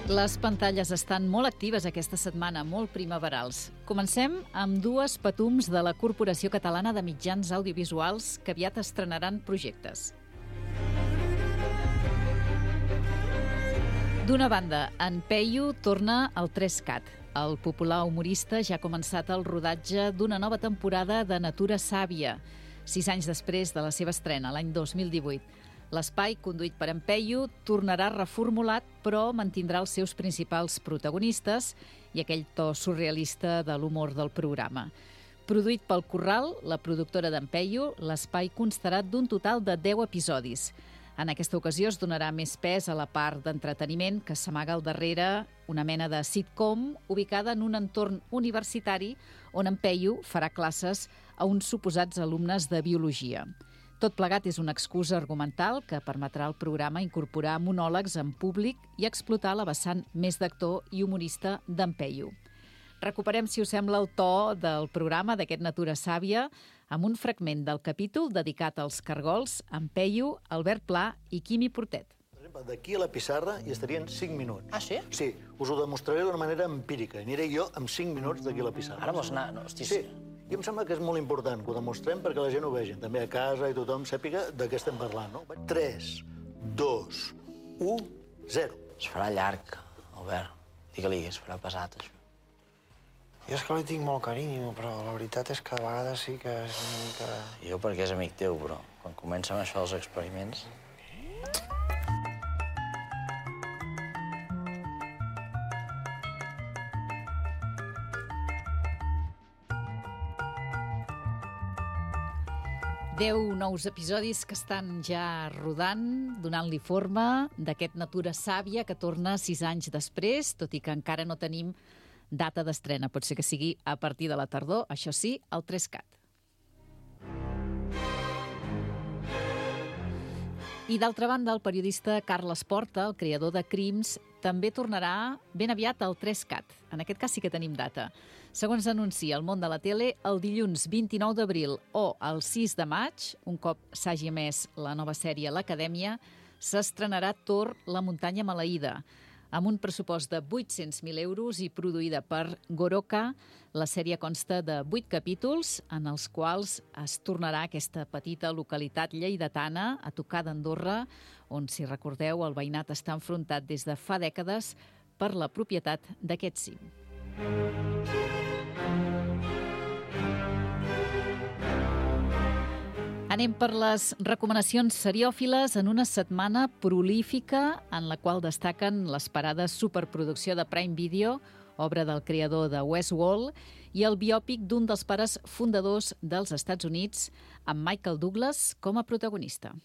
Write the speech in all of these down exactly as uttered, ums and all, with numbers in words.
Les pantalles estan molt actives aquesta setmana, molt primaverals. Comencem amb dues patums de la Corporació Catalana de Mitjans Audiovisuals que aviat estrenaran projectes. D'una banda, en Peyu torna al tres cat. El popular humorista ja ha començat el rodatge d'una nova temporada de Natura Sàvia, sis anys després de la seva estrena, l'any dos mil divuit. L'espai, conduït per en Peyu, tornarà reformulat, però mantindrà els seus principals protagonistes i aquell to surrealista de l'humor del programa. Produït pel Corral, la productora d'en Peyu, l'espai constarà d'un total de deu episodis. En aquesta ocasió es donarà més pes a la part d'entreteniment que s'amaga al darrere, una mena de sitcom ubicada en un entorn universitari on en Peyu farà classes a uns suposats alumnes de biologia. Tot plegat és una excusa argumental que permetrà al programa incorporar monòlegs en públic i explotar la vessant més d'actor i humorista d'en Peyu. Recuperem, si us sembla, el to del programa d'aquest Natura Sàvia amb un fragment del capítol dedicat als cargols, en Peyu, Albert Pla i Quimi Portet. Per exemple, d'aquí a la pissarra hi estarien cinc minuts. Ah, sí? Sí, us ho demostraré d'una manera empírica. Aniré jo amb cinc minuts d'aquí a la pissarra. Ara vols anar? No, hosti, sí. I em sembla que és molt important que ho demostrem perquè la gent ho vegi, també a casa i tothom sàpiga de què estem parlant, no? tres, dos, u, zero. Es farà llarg, Albert. Digue-li, es farà pesat, això. Jo és que li tinc molt carinyo, però la veritat és que a vegades sí que és una mica... Jo perquè és amic teu, però quan comencen això els experiments... Deu nous episodis que estan ja rodant, donant-li forma d'aquest Natura Sàvia que torna sis anys després, tot i que encara no tenim data d'estrena. Pot ser que sigui a partir de la tardor, això sí, al tres cat. I d'altra banda, el periodista Carles Porta, el creador de Crims, també tornarà ben aviat al tres cat. En aquest cas sí que tenim data. Segons anuncia el món de la tele, el dilluns vint-i-nou d'abril o el sis de maig, un cop s'hagi emès la nova sèrie L'Acadèmia, s'estrenarà Thor, la muntanya maleïda. Amb un pressupost de vuit-cents mil euros i produïda per Goroka, la sèrie consta de vuit capítols en els quals es tornarà aquesta petita localitat lleidatana a tocar d'Andorra, on, si recordeu, el veïnat està enfrontat des de fa dècades per la propietat d'aquest cim. Anem per les recomanacions seriòfiles en una setmana prolífica en la qual destaquen l'esperada superproducció de Prime Video, obra del creador de Westworld, i el biòpic d'un dels pares fundadors dels Estats Units, amb Michael Douglas com a protagonista.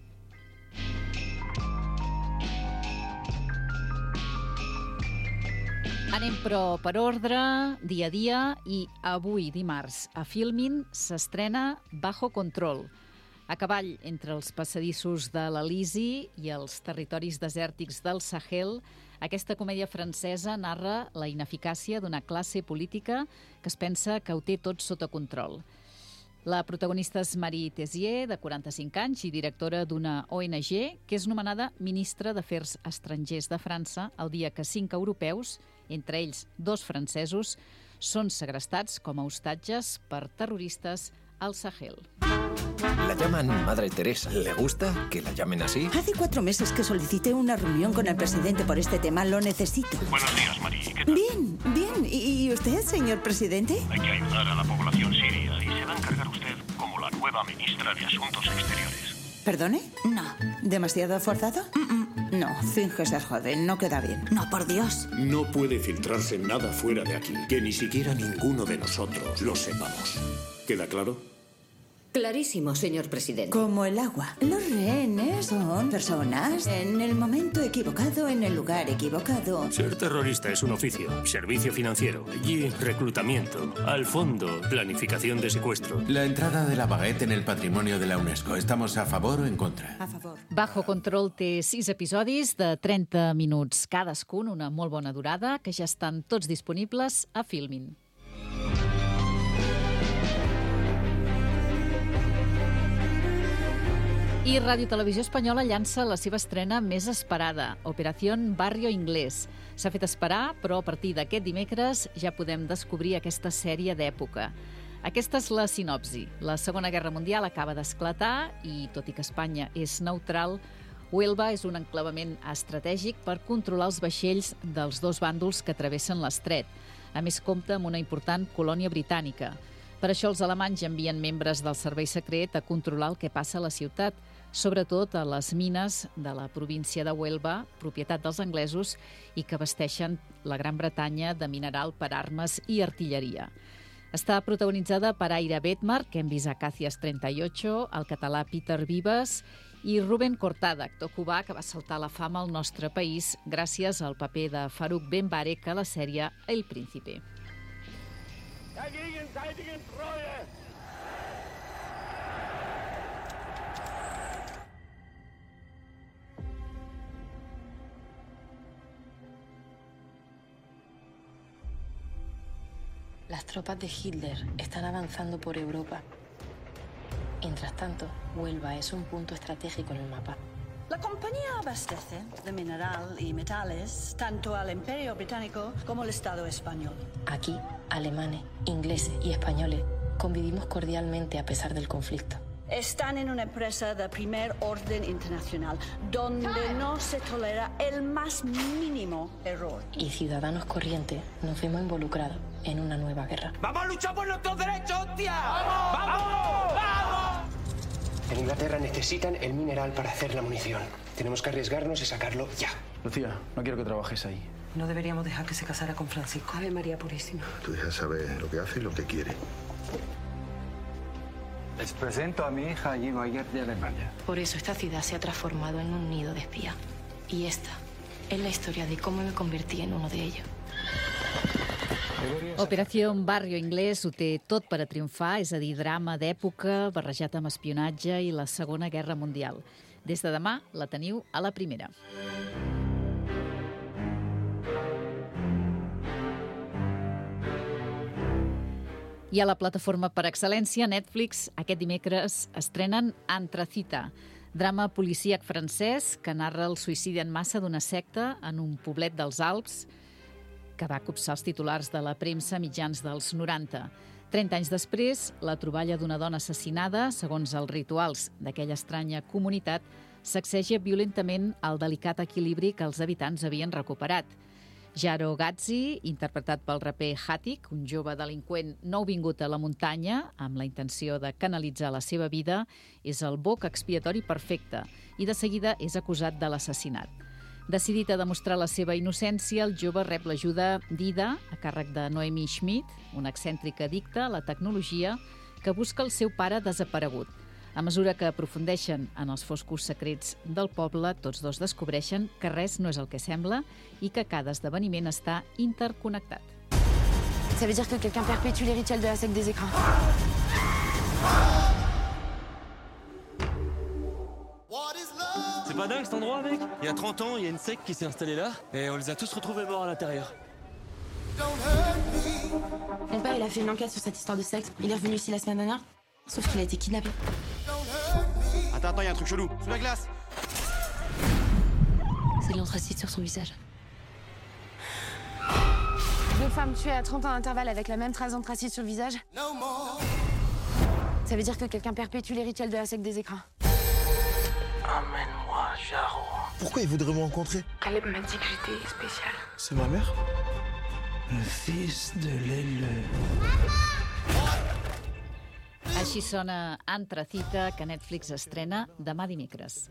Anem, però, per ordre, dia a dia, i avui, dimarts, a Filmin s'estrena Bajo Control, a cavall entre els passadissos de l'Elisi i els territoris desèrtics del Sahel. Aquesta comèdia francesa narra la ineficàcia d'una classe política que es pensa que ho té tot sota control. La protagonista és Marie Tessier, de quaranta-cinc anys i directora d'una O N G, que és nomenada ministra d'Afers Estrangers de França el dia que cinc europeus, entre ells dos francesos, són segrestats com a hostatges per terroristes al Sahel. La llaman Madre Teresa. ¿Le gusta que la llamen así? Hace cuatro meses que solicité una reunión con el presidente por este tema. Lo necesito. Buenos días, Marie. ¿Qué tal? Bien, bien. ¿Y usted, señor presidente? Hay que ayudar a la población siria y se va a encargar usted como la nueva ministra de Asuntos Exteriores. ¿Perdone? No. ¿Demasiado forzado? Mm-mm. No, finge ser joven. No queda bien. No, por Dios. No puede filtrarse nada fuera de aquí, que ni siquiera ninguno de nosotros lo sepamos. ¿Queda claro? Clarísimo, señor presidente. Como el agua. Los rehenes son personas en el momento equivocado, en el lugar equivocado. Ser terrorista es un oficio. Servicio financiero. Allí, reclutamiento. Al fondo, planificación de secuestro. La entrada de la baguette en el patrimonio de la UNESCO. ¿Estamos a favor o en contra? A favor. Bajo Control té sis episodis de trenta minuts cadascun, una molt bona durada, que ja estan tots disponibles a Filmin. I Ràdio Televisió Espanyola llança la seva estrena més esperada, Operación Barrio Inglés. S'ha fet esperar, però a partir d'aquest dimecres ja podem descobrir aquesta sèrie d'època. Aquesta és la sinopsi. La Segona Guerra Mundial acaba d'esclatar i, tot i que Espanya és neutral, Huelva és un enclavament estratègic per controlar els vaixells dels dos bàndols que travessen l'estret. A més, compta amb una important colònia britànica. Per això els alemanys envien membres del servei secret a controlar el que passa a la ciutat, sobretot a les mines de la província de Huelva, propietat dels anglesos, i que abasteixen la Gran Bretanya de mineral per armes i artilleria. Està protagonitzada per Aira Bedmark, que hem vist a Acacias treinta y ocho, el català Peter Vives i Rubén Cortada, actor cubà que va saltar a la fama al nostre país gràcies al paper de Farouk Ben Barek a la sèrie El Príncipe. Las tropas de Hitler están avanzando por Europa. Mientras tanto, Huelva es un punto estratégico en el mapa. La compañía abastece de mineral y metales tanto al Imperio Británico como al Estado español. Aquí, alemanes, ingleses y españoles convivimos cordialmente a pesar del conflicto. Están en una empresa de primer orden internacional, donde no se tolera el más mínimo error. Y ciudadanos corrientes nos vemos involucrados en una nueva guerra. ¡Vamos a luchar por nuestros derechos, hostia! ¡Vamos! ¡Vamos! ¡Vamos! En Inglaterra necesitan el mineral para hacer la munición. Tenemos que arriesgarnos y sacarlo ya. Lucía, no quiero que trabajes ahí. No deberíamos dejar que se casara con Francisco. Ave María Purísima. Tu hija sabe lo que hace y lo que quiere. Les presento a mi hija Jim Mayer de Alemania. Por eso esta ciudad se ha transformado en un nido de espía. Y esta es la historia de cómo me convertí en uno de ellos. Operació Barrio Inglés ho té tot per a triomfar, és a dir, drama d'època, barrejat amb espionatge i la Segona Guerra Mundial. Des de demà la teniu a la primera. I a la plataforma per excel·lència, Netflix, aquest dimecres estrenen Antracita, drama policíac francès que narra el suïcidi en massa d'una secta en un poblet dels Alps que va copsar els titulars de la premsa mitjans dels noranta. Trenta anys després, la troballa d'una dona assassinada, segons els rituals d'aquella estranya comunitat, sacseja violentament el delicat equilibri que els habitants havien recuperat. Jaro Gazzi, interpretat pel raper Hatik, un jove delinqüent nouvingut a la muntanya, amb la intenció de canalitzar la seva vida, és el boc expiatori perfecte i de seguida és acusat de l'assassinat. Decidit a demostrar la seva innocència, el jove rep l'ajuda d'Ida, a càrrec de Noemi Schmidt, una excèntrica addicta a la tecnologia, que busca el seu pare desaparegut. A mesura que aprofundeixen en els foscos secrets del poble, tots dos descobreixen que res no és el que sembla i que cada esdeveniment està interconnectat. Ça veut dire que quelqu'un perpétue les rituels de la secte des écrans. C'est pas dingue cet endroit, mec? Il y a trente ans, il y a une secte qui s'est installée là, et on les a tous retrouvés morts à l'intérieur. Mon père, il a fait une enquête sur cette histoire de secte. Il est revenu ici la semaine dernière, sauf qu'il a été kidnappé. Attends, attends, il y a un truc chelou. Sous la glace. C'est de l'anthracite sur son visage. Deux femmes tuées à trente ans d'intervalle avec la même trace d'anthracite sur le visage. Ça veut dire que quelqu'un perpétue les rituels de la secte des écrans. Emmène-moi, Jaro. Pourquoi il voudrait me rencontrer? Caleb m'a dit que j'étais spéciale. C'est ma mère? Le fils de l'éleu. Així sona Antracita, que Netflix estrena demà dimecres.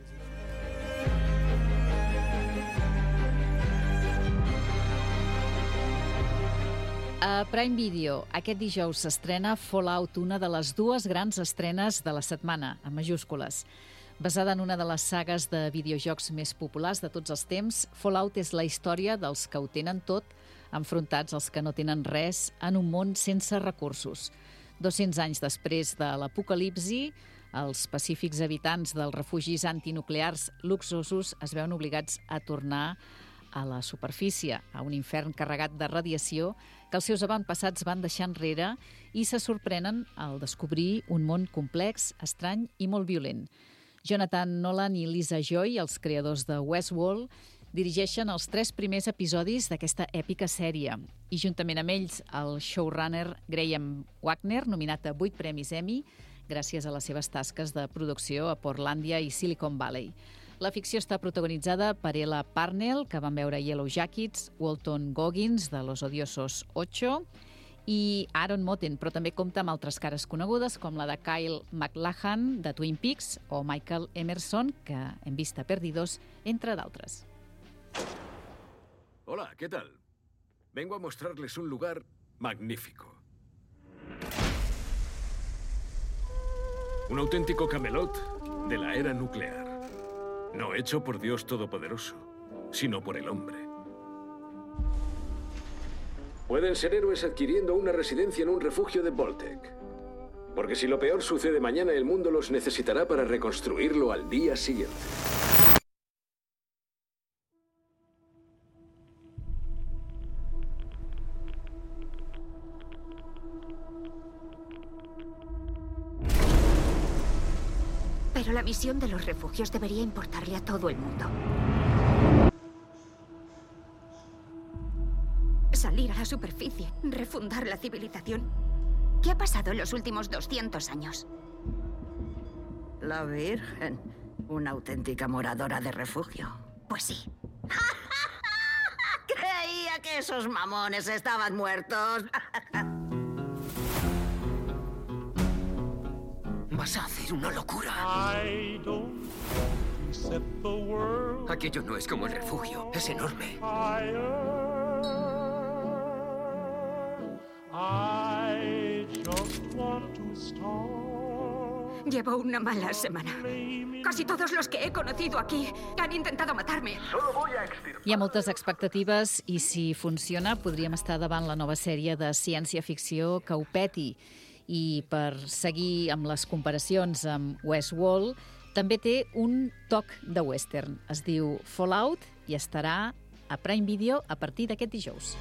A Prime Video, aquest dijous s'estrena Fallout, una de les dues grans estrenes de la setmana, en majúscules. Basada en una de les sagues de videojocs més populars de tots els temps, Fallout és la història dels que ho tenen tot, enfrontats als que no tenen res en un món sense recursos. dos-cents anys després de l'apocalipsi, els pacífics habitants dels refugis antinuclears luxosos es veuen obligats a tornar a la superfície, a un infern carregat de radiació que els seus avantpassats van deixar enrere i se sorprenen al descobrir un món complex, estrany i molt violent. Jonathan Nolan i Lisa Joy, els creadors de Westworld, dirigeixen els tres primers episodis d'aquesta èpica sèrie. I juntament amb ells, el showrunner Graham Wagner, nominat a vuit premis Emmy, gràcies a les seves tasques de producció a Portlandia i Silicon Valley. La ficció està protagonitzada per Ella Parnell, que van veure Yellow Jackets, Walton Goggins, de Los Odiosos ocho, i Aaron Moten, però també compta amb altres cares conegudes, com la de Kyle MacLachlan, de Twin Peaks, o Michael Emerson, que hem vist a Perdidos, entre d'altres. Hola, ¿qué tal? Vengo a mostrarles un lugar magnífico. Un auténtico Camelot de la era nuclear. No hecho por Dios Todopoderoso, sino por el hombre. Pueden ser héroes adquiriendo una residencia en un refugio de Voltec. Porque si lo peor sucede mañana, el mundo los necesitará para reconstruirlo al día siguiente. Pero la misión de los refugios debería importarle a todo el mundo. Salir a la superficie, refundar la civilización. ¿Qué ha pasado en los últimos doscientos años? La Virgen, una auténtica moradora de refugio. Pues sí. Creía que esos mamones estaban muertos. Vas a hacer una locura. Aquello no es como el refugio, es enorme. Llevo una mala semana. Casi todos los que he conocido aquí han intentado matarme. Hi ha moltes expectatives i si funciona podríem estar davant la nova sèrie de ciència-ficció que ho peti. I per seguir amb les comparacions amb Westworld, també té un toc de western. Es diu Fallout i estarà a Prime Video a partir d'aquest dijous.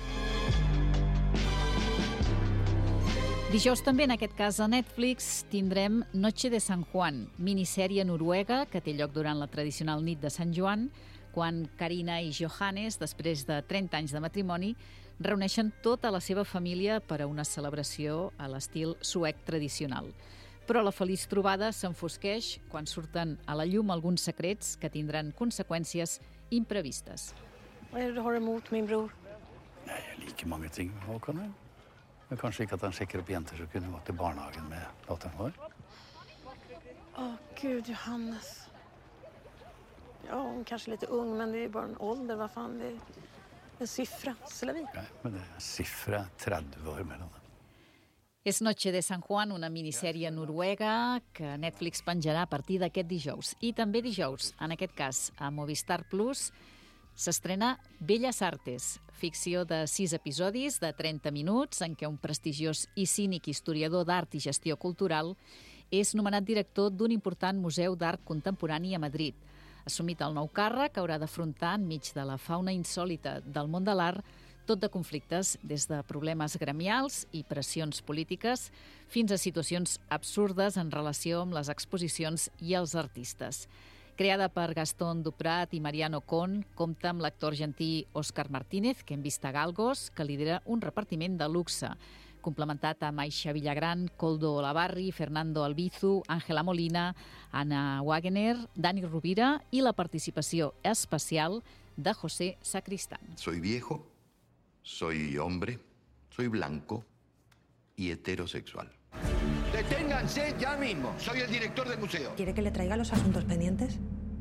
Dijous també, en aquest cas a Netflix, tindrem Noche de San Juan, minissèrie noruega que té lloc durant la tradicional nit de Sant Joan, quan Carina i Johannes, després de trenta anys de matrimoni, reuneixen tota la seva família per a una celebració a l'estil suec tradicional. Però la feliç trobada s'enfosqueix quan surten a la llum alguns secrets que tindran conseqüències imprevistes. Vad är det du har emot min bror? Nej, jag liker många ting med Håkan. Men kanske inte att han skickar upp jenter så kunde vara till barnhagen med dottern vår. Åh, gud, Johannes. Ja, hon kanske är lite ung, men det är bara en ålder. Vad fan, det är en siffra. Slavin. Nej, men det är en siffra trettio år mellan dem. És Noche de San Juan, una minissèrie noruega que Netflix penjarà a partir d'aquest dijous. I també dijous, en aquest cas, a Movistar Plus, s'estrena Belles Artes, ficció de sis episodis de trenta minuts en què un prestigiós i cínic historiador d'art i gestió cultural és nomenat director d'un important museu d'art contemporani a Madrid. Assumit el nou càrrec, haurà d'afrontar enmig de la fauna insòlita del món de l'art tot de conflictes des de problemes gremials i pressions polítiques fins a situacions absurdes en relació amb les exposicions i els artistes. Creada per Gastón Duprat i Mariano Con, compta amb l'actor argentí Óscar Martínez, que hem vist a Galgos, que lidera un repartiment de luxe, complementat amb Aisha Villagrán, Koldo Olavarri, Fernando Albizu, Ángela Molina, Anna Wagener, Dani Rovira i la participació especial de José Sacristán. Soy viejo, soy hombre, soy blanco y heterosexual. ¡Deténganse ya mismo! Soy el director del museo. ¿Quiere que le traiga los asuntos pendientes?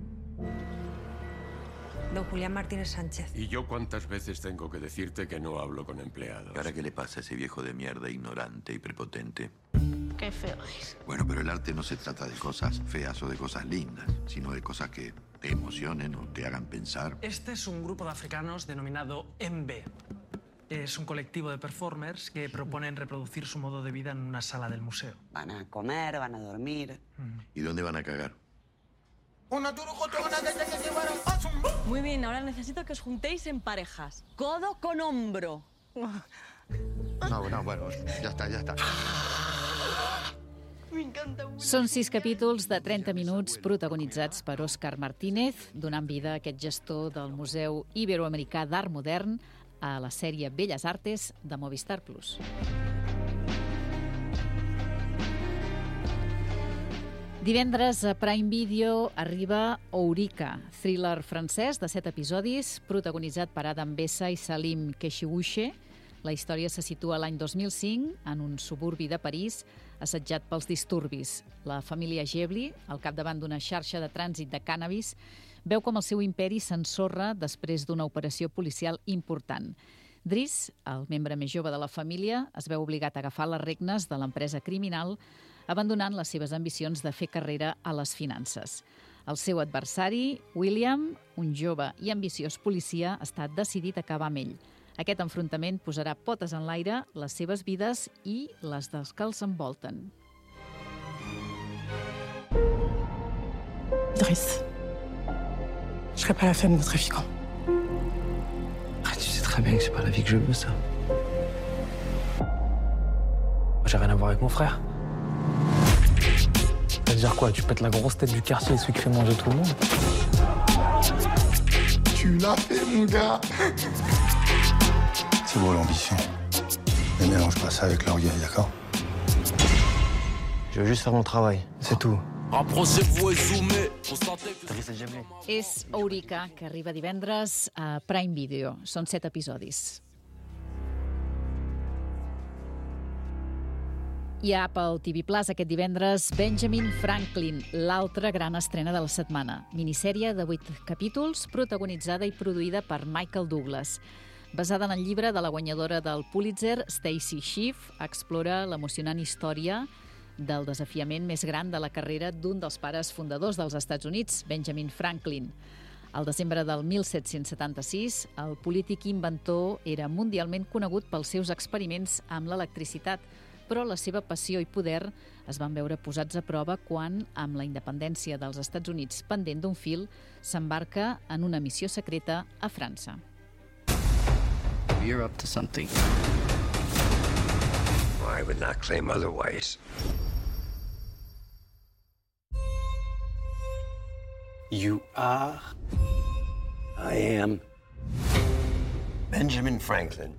Don Julián Martínez Sánchez. ¿Y yo cuántas veces tengo que decirte que no hablo con empleados? ¿Y ahora qué le pasa a ese viejo de mierda, ignorante y prepotente? Qué feo es. Bueno, pero el arte no se trata de cosas feas o de cosas lindas, sino de cosas que te emocionen o te hagan pensar. Este es un grupo de africanos denominado M B. Es un colectivo de performers que proponen reproducir su modo de vida en una sala del museo. Van a comer, van a dormir. ¿Y dónde van a cagar? Muy bien, ahora necesito que os juntéis en parejas. Codo con hombro. No, no, bueno, ya está, ya está. Són sis capítols de trenta minuts protagonitzats per Óscar Martínez, donant vida a aquest gestor del Museu Iberoamericà d'Art Modern a la sèrie Belles Artes de Movistar Plus. Divendres a Prime Video arriba Ourika, thriller francès de set episodis, protagonitzat per Adam Bessa i Salim Keshiwuche. La història se situa l'any dos mil cinc en un suburbi de París assetjat pels disturbis. La família Gebli, al capdavant d'una xarxa de trànsit de cànnabis, veu com el seu imperi s'ensorra després d'una operació policial important. Driss, el membre més jove de la família, es veu obligat a agafar les regnes de l'empresa criminal, abandonant les seves ambicions de fer carrera a les finances. El seu adversari, William, un jove i ambiciós policia, està decidit a acabar amb ell. Aquest enfrontament posarà potes en l'aire les seves vides i les dels que els envolten. Driss, je serai pas la femme de notre trafiquant. Ah, tu sais très bien que c'est pas la vie que je veux, ça. J'ai rien à voir avec mon frère. Ça veut dire quoi? Tu pètes la grosse tête du quartier, celui qui fait manger tout le monde? Tu l'as fait, mon gars. C'est beau l'ambition. Mais mélange pas ça avec l'orgueil, d'accord? Je veux juste faire mon travail, c'est tout. Rapprochez-vous et zoomez. És Ourika, que arriba divendres a Prime Video. Són set episodis. I a Apple T V Plus aquest divendres Benjamin Franklin, l'altra gran estrena de la setmana. Minissèrie de vuit capítols, protagonitzada i produïda per Michael Douglas. Basada en el llibre de la guanyadora del Pulitzer, Stacy Schiff, explora l'emocionant història del desafiament més gran de la carrera d'un dels pares fundadors dels Estats Units, Benjamin Franklin. Al desembre del mil set-cents setanta-sis, el polític inventor era mundialment conegut pels seus experiments amb l'electricitat, però la seva passió i poder es van veure posats a prova quan, amb la independència dels Estats Units pendent d'un fil, s'embarca en una missió secreta a França. You're up to something. I would not claim otherwise. You are? I am Benjamin Franklin.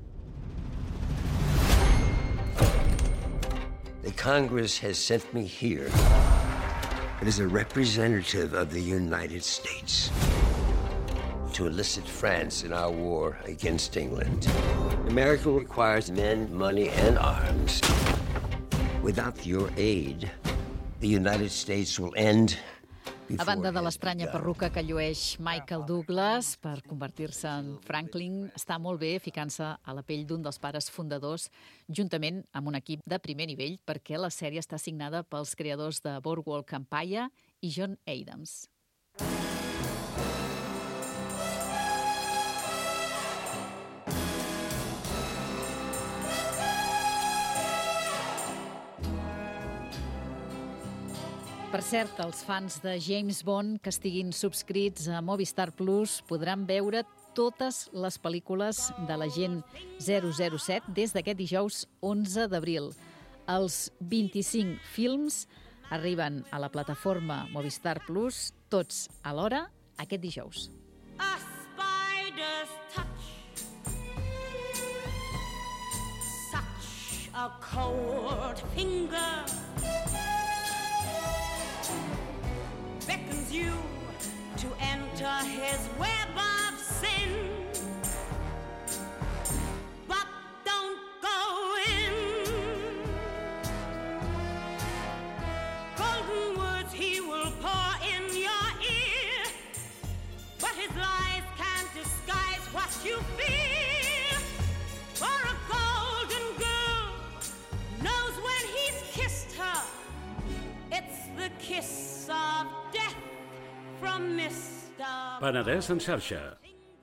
The Congress has sent me here as a representative of the United States to enlist France in our war against England. America requires men, money, and arms. Without your aid, the United States will end. A banda de l'estranya perruca que llueix Michael Douglas per convertir-se en Franklin, està molt bé ficant-se a la pell d'un dels pares fundadors, juntament amb un equip de primer nivell, perquè la sèrie està signada pels creadors de Boardwalk Empire i John Adams. Per cert, els fans de James Bond que estiguin subscrits a Movistar Plus podran veure totes les pel·lícules de l'agent zero zero set des d'aquest dijous onze d'abril. Els vint-i-cinc films arriben a la plataforma Movistar Plus, tots alhora, aquest dijous. A spider's touch, such a cold finger beckons you to enter his web of sin. But don't go in. Golden words he will pour in your ear, but his lies can't disguise what you feel. For a golden girl knows when he's kissed her, it's the kiss of death from Mister Penedès en xarxa.